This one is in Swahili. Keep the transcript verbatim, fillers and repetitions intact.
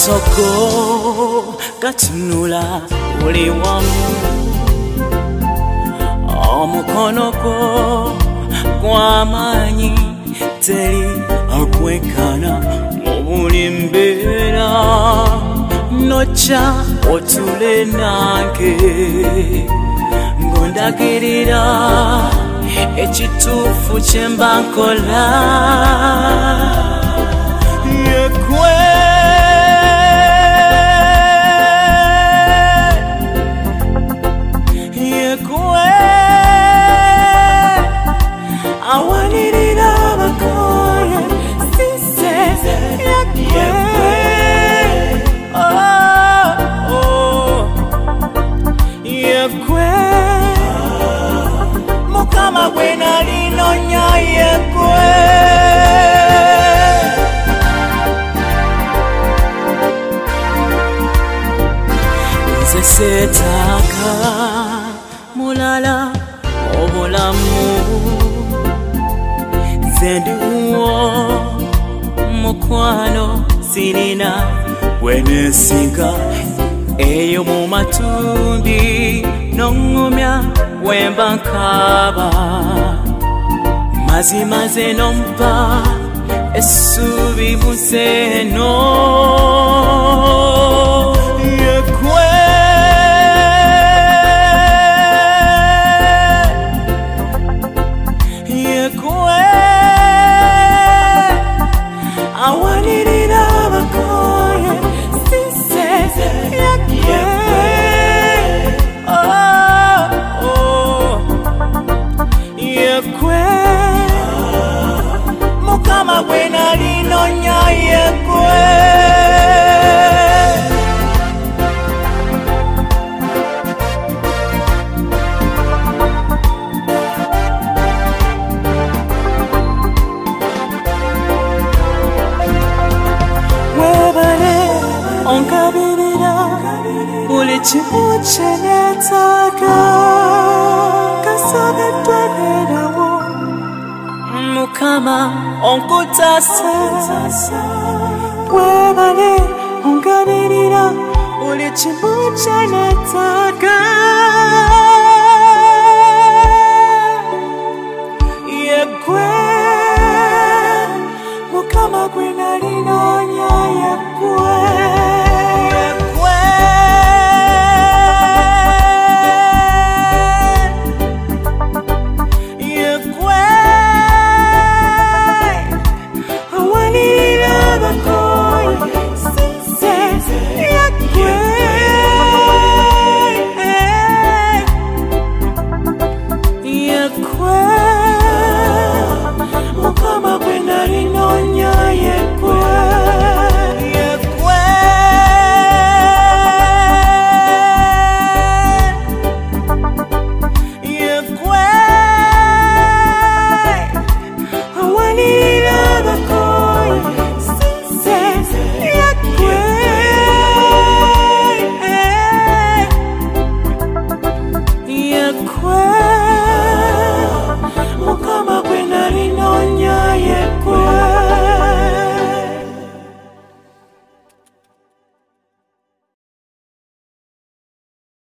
Masoko katunula uli wamu Omukonoko kwa manyi teri akwekana mubulimbera Nocha otule nange ngondagirira ekitufu kyembankola Yekwe Yekwe Awanirira bakoye Sise Yekwe Oh Oh Yekwe Mukama wena linonya yekwe Setaka mulala obulamu Zenduwo mukwano sinina wenesinga eyo mu matumbi nongumya wemba nkaba mazimaze nompa esubi museno Yekwe Awanirira bakoye Sise Yekwe Oh Oh Yekwe Mukama wena linonya yekwe Ulichimu chenetaka Kasabe twanerawo Mukama onkutasa Webale ongabirira Ulichimu chenetaka Yekwe Mukama gwena lino